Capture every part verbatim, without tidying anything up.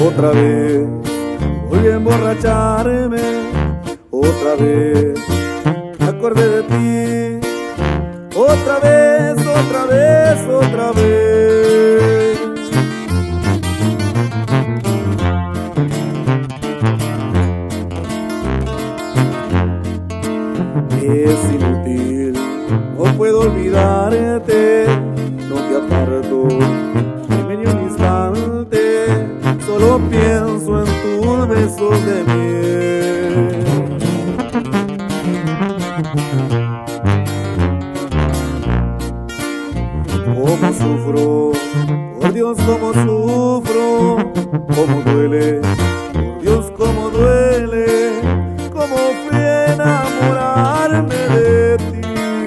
Otra vez voy a emborracharme, otra vez me acordé de ti, otra vez, otra vez, otra vez. Es inútil, no puedo olvidarte, no te aparto ni ni un instante, solo pienso en tus besos de miel. Cómo sufro, por Dios cómo sufro, cómo duele, por Dios cómo duele, cómo fui a enamorarme de ti.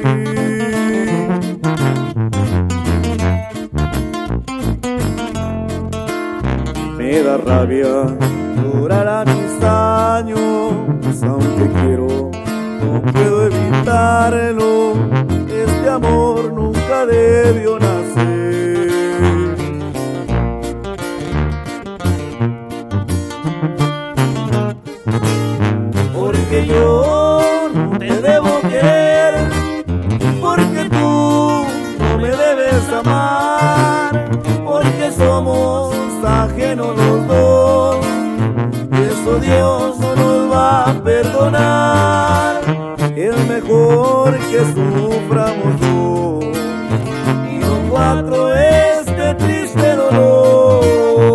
Me da rabia llorar a mis años, aunque quiero, no puedo evitarlo, este amor nunca debió nacer. Porque yo no te debo querer, porque tú no me debes amar, porque somos ajenos los dos, y eso Dios no nos va a perdonar. Es mejor que suframos dos y no cuatro este triste dolor.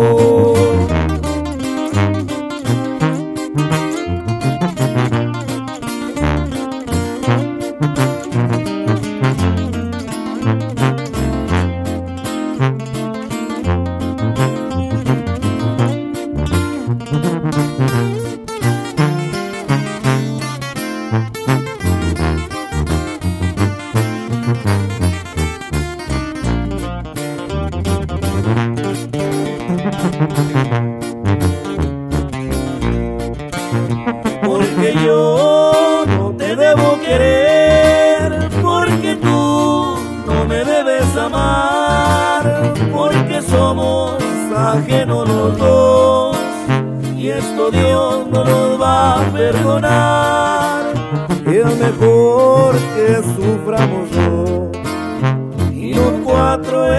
Porque yo no te debo querer, porque tú no me debes amar, porque somos ajenos los dos, y esto Dios no nos va a perdonar. Es mejor que suframos dos y no cuatro.